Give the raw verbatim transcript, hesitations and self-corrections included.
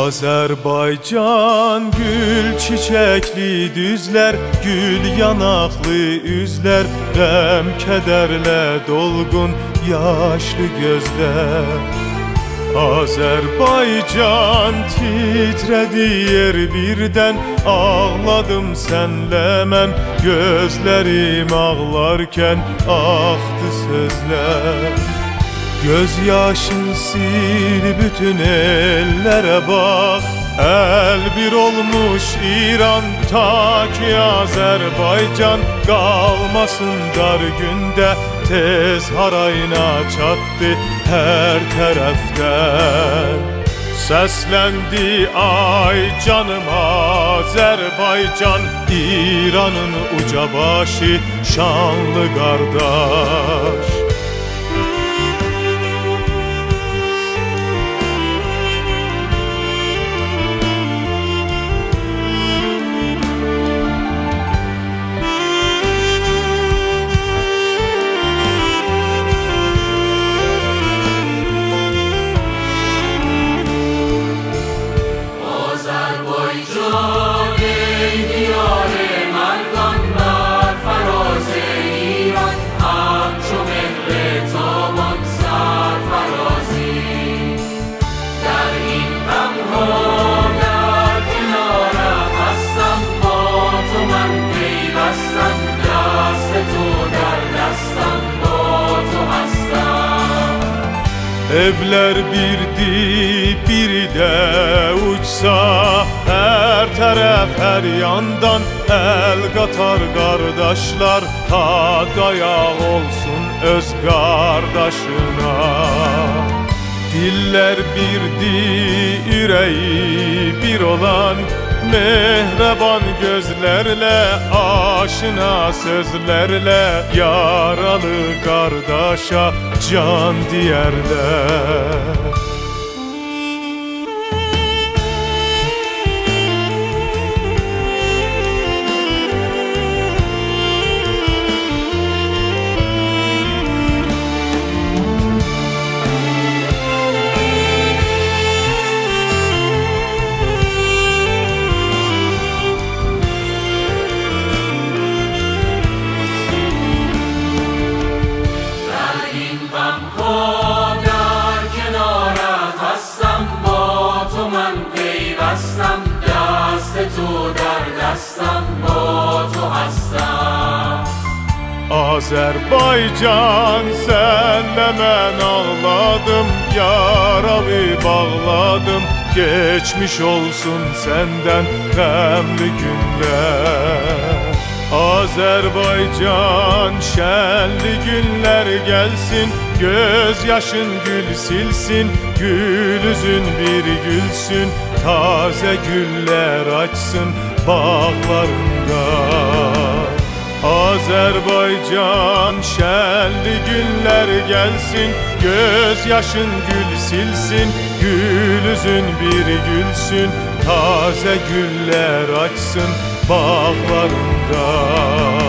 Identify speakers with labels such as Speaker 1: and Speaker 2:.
Speaker 1: Azerbaycan gül çiçekli düzler, gül yanaklı üzler, gəm kederle dolgun yaşlı gözler. Azerbaycan titredi yer birden, ağladım senle mən, gözlerim ağlarken aktı sözler. Göz yaşın sil bütün ellere bak, el bir olmuş İran ta ki Azerbaycan kalmasın dar günde, tez harayına çattı her taraftan. Seslendi ay canım Azerbaycan, İran'ın uca başı şanlı kardeş. Evler birdi biri de uçsa, her taraf her yandan el katar kardeşler, ta dayak olsun öz kardeşine. Diller birdi yüreği bir olan, mehreban gözlerle, aşina sözlerle, yaralı kardeşa can diyerler. Azerbaycan senle mən ağladım, yaralı bağladım, geçmiş olsun senden qəmli günler. Azerbaycan şenli günler gelsin, göz yaşın gül silsin, gül üzün bir gülsün, taze güller açsın bağlarında. Azerbaycan şenli günler gelsin, göz yaşın gül silsin, gül üzün bir gülsün, taze güller açsın bağlarında.